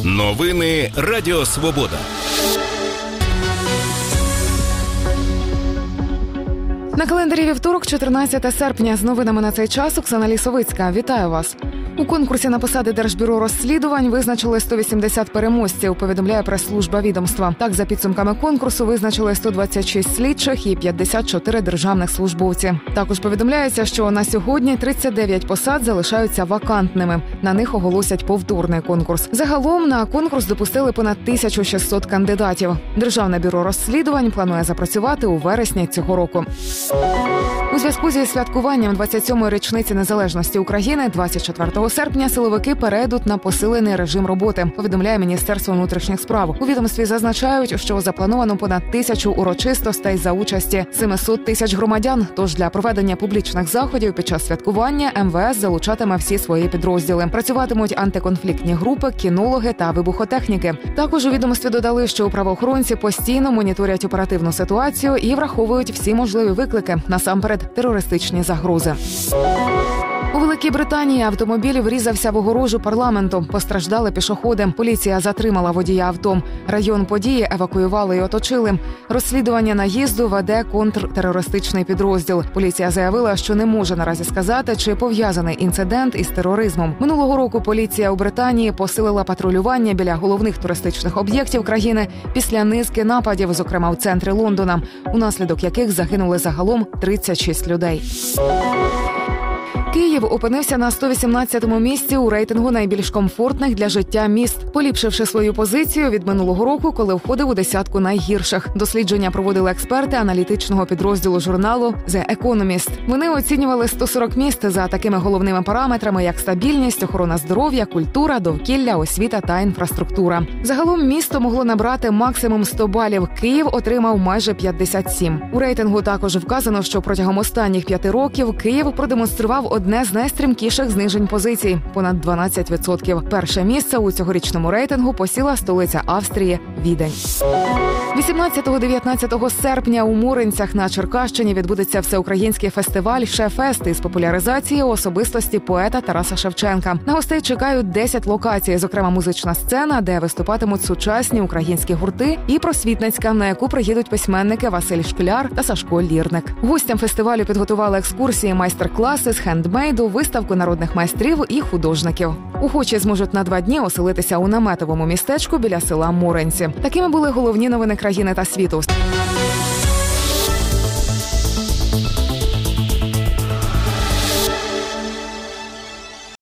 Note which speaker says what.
Speaker 1: Новини Радіо Свобода.
Speaker 2: На календарі вівторок, 14 серпня. З новинами на цей час Оксана Лісовицька. Вітаю вас. У конкурсі на посади Держбюро розслідувань визначили 180 переможців, повідомляє прес-служба відомства. Так, за підсумками конкурсу визначили 126 слідчих і 54 державних службовці. Також повідомляється, що на сьогодні 39 посад залишаються вакантними. На них оголосять повторний конкурс. Загалом на конкурс допустили понад 1600 кандидатів. Державне бюро розслідувань планує запрацювати у вересні цього року. У зв'язку зі святкуванням 27-ї річниці незалежності України 24 серпня силовики перейдуть на посилений режим роботи, повідомляє Міністерство внутрішніх справ. У відомстві зазначають, що заплановано понад 1000 урочистостей за участі 700 тисяч громадян. Тож для проведення публічних заходів під час святкування МВС залучатиме всі свої підрозділи. Працюватимуть антиконфліктні групи, кінологи та вибухотехніки. Також у відомстві додали, що правоохоронці постійно моніторять оперативну ситуацію і враховують всі можливі виклики, насамперед терористичні загрози. У Великій Британії автомобіль врізався в огорожу парламенту. Постраждали пішоходи. Поліція затримала водія авто. Район події евакуювали і оточили. Розслідування наїзду веде контртерористичний підрозділ. Поліція заявила, що не може наразі сказати, чи пов'язаний інцидент із тероризмом. Минулого року поліція у Британії посилила патрулювання біля головних туристичних об'єктів країни після низки нападів, зокрема у центрі Лондона, унаслідок яких загинули загалом 36 людей. Київ опинився на 118-му місці у рейтингу найбільш комфортних для життя міст, поліпшивши свою позицію від минулого року, коли входив у десятку найгірших. Дослідження проводили експерти аналітичного підрозділу журналу The Economist. Вони оцінювали 140 міст за такими головними параметрами, як стабільність, охорона здоров'я, культура, довкілля, освіта та інфраструктура. Загалом місто могло набрати максимум 100 балів. Київ отримав майже 57. У рейтингу також вказано, що протягом останніх 5 років Київ продемонстрував одне з найстрімкіших знижень позицій – понад 12%. Перше місце у цьогорічному рейтингу посіла столиця Австрії – Відень. 18-19 серпня у Муринцях на Черкащині відбудеться всеукраїнський фестиваль «Ше-фест» із популяризації особистості поета Тараса Шевченка. На гостей чекають 10 локацій, зокрема музична сцена, де виступатимуть сучасні українські гурти, і просвітницька, на яку приїдуть письменники Василь Шкляр та Сашко Лірник. Гостям фестивалю підготували екскурсії, майстер-класи з хендмейду, виставку народних майстрів і художників. Охочі зможуть на 2 дні оселитися у наметовому містечку біля села Муринці. Такими були головні новини країни та світу.